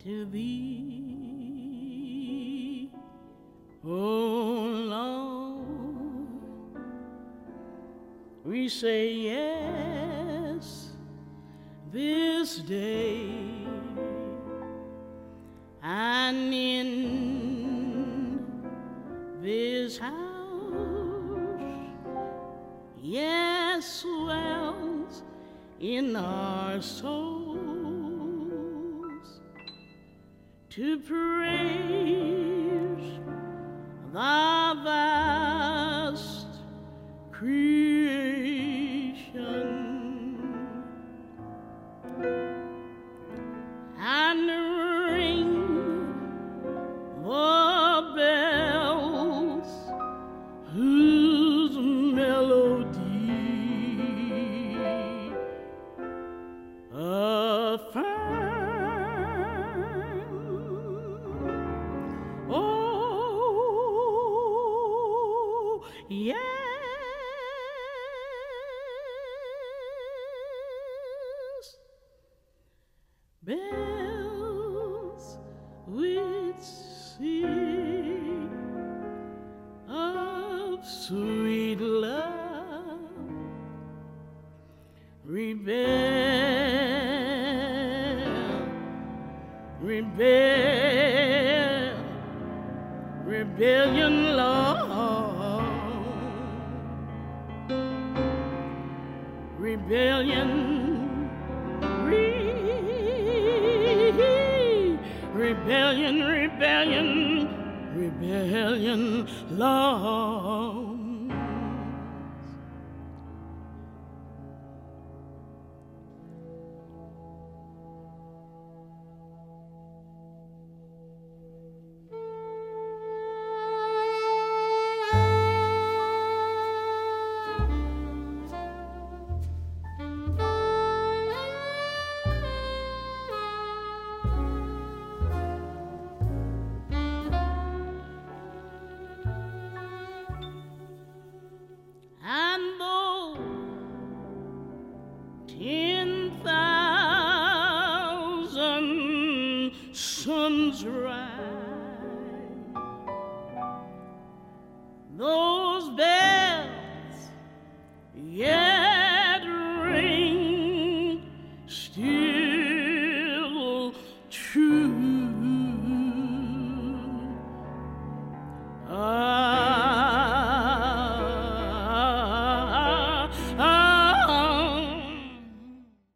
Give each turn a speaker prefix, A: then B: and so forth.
A: to thee, oh Lord. We say yes this day, and in this house, yes, swells in our souls to praise the vast creation and ring the bells whose melody affirm. Oh, yes, bells which sing of sweet love, rebellion, Lord, rebellion, rebellion, Lord. And though 10,000 suns rise